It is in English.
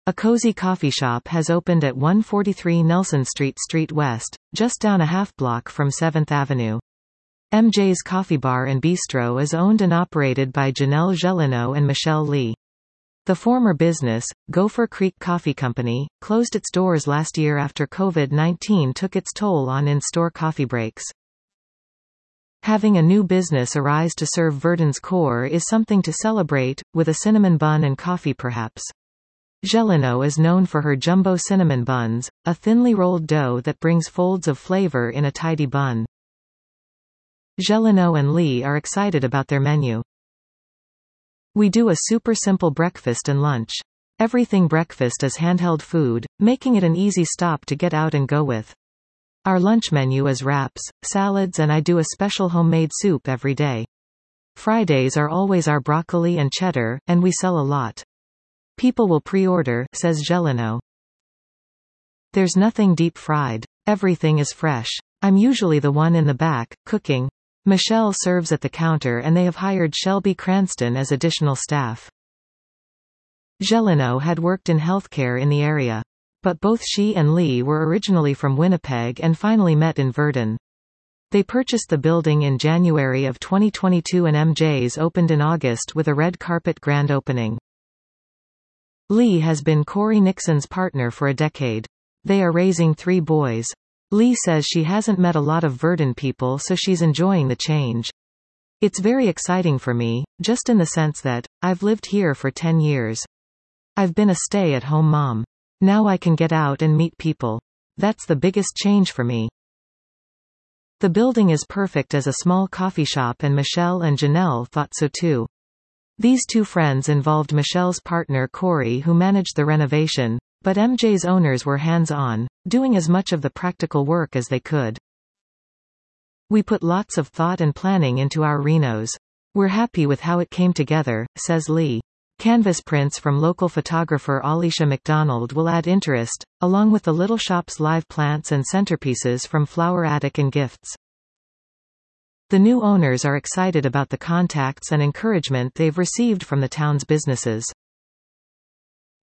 A cozy coffee shop has opened at 143 Nelson Street West, just down a half block from 7th Avenue. MJ's Coffee Bar and Bistro is owned and operated by Janelle Gelino and Michelle Lee. The former business, Gopher Creek Coffee Company, closed its doors last year after COVID-19 took its toll on in-store coffee breaks. Having a new business arise to serve Verdun's core is something to celebrate, with a cinnamon bun and coffee perhaps. Gelino is known for her jumbo cinnamon buns, a thinly rolled dough that brings folds of flavor in a tidy bun. Gelino and Lee are excited about their menu. We do a super simple breakfast and lunch. Everything breakfast is handheld food, making it an easy stop to get out and go with. Our lunch menu is wraps, salads, and I do a special homemade soup every day. Fridays are always our broccoli and cheddar, and we sell a lot. People will pre-order, says Gelino. There's nothing deep fried. Everything is fresh. I'm usually the one in the back, cooking. Michelle serves at the counter and they have hired Shelby Cranston as additional staff. Gelino had worked in healthcare in the area. But both she and Lee were originally from Winnipeg and finally met in Verdun. They purchased the building in January of 2022 and MJ's opened in August with a red carpet grand opening. Lee has been Corey Nixon's partner for a decade. They are raising 3 boys. Lee says she hasn't met a lot of Verdun people, so she's enjoying the change. It's very exciting for me, just in the sense that, I've lived here for 10 years. I've been a stay-at-home mom. Now I can get out and meet people. That's the biggest change for me. The building is perfect as a small coffee shop and Michelle and Janelle thought so too. These 2 friends involved Michelle's partner Corey who managed the renovation, but MJ's owners were hands-on, doing as much of the practical work as they could. We put lots of thought and planning into our renos. We're happy with how it came together, says Lee. Canvas prints from local photographer Alicia McDonald will add interest, along with the little shop's live plants and centerpieces from Flower Attic and Gifts. The new owners are excited about the contacts and encouragement they've received from the town's businesses.